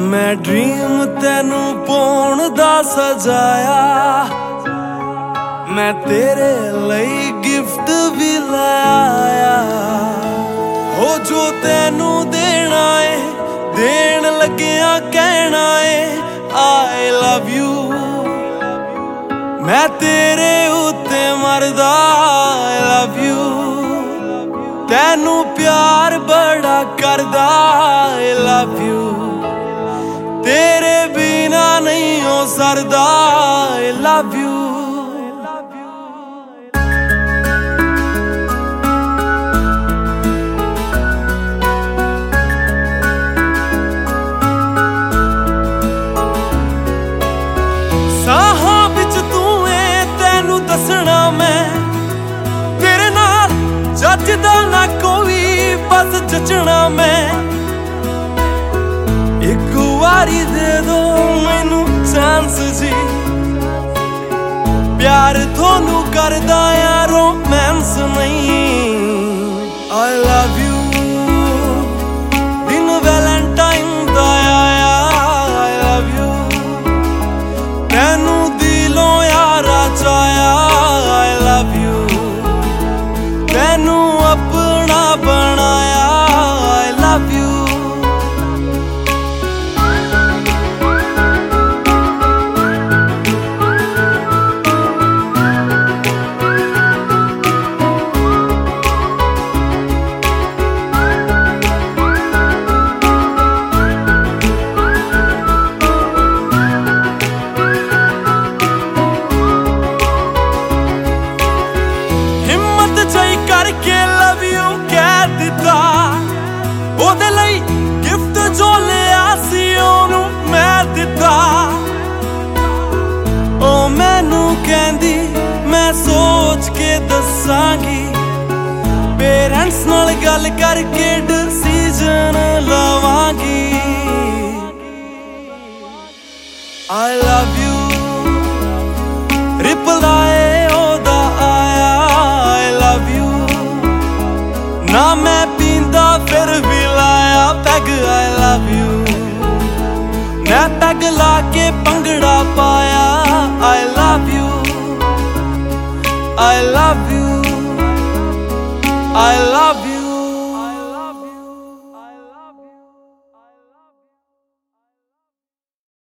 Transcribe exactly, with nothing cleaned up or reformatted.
मैं ड्रीम तेनू पाउण दा सजाया, मैं तेरे लई गिफ्ट भी लाया। हो जो तेनू देना है देन लग्या कहना है आई लव यू। मैं तेरे उत्ते मरदा आई लव यू। तेनू प्यार बड़ा करदा आई लव यू। तेरे बिना नहीं हो सरदा आई लव यू। साहां विच तू है तेनू दसना मैं, तेरे नाल जचदा ना कोई बस जचना मैं। एक वारी दे दो मैनू चांस जी, प्यार थोनू करदा या रोमांस नहीं। आई लव यू दिन वैलेंटाइन दा आया आई लव यू। तेनू दिलों यारा चाया आई लव यू। तेनू अपना बनाया आई लव यू। करके लव यू कह दिता, ओदे लई गिफ्ट जो लिया सी ओनू मैं दिता। ओ मैनू कहंदी मैं सोच के दसांगी, पेरेंट्स नाल गल करके डिसीजन लवांगी। आई लव यू रिप्लाई ओदा आया आई लव यू। ना मैं पींदा फिर भी लाया पैग आई लव यू। मैं पैग ला के भंगड़ा पाया I love you. I love you I love you.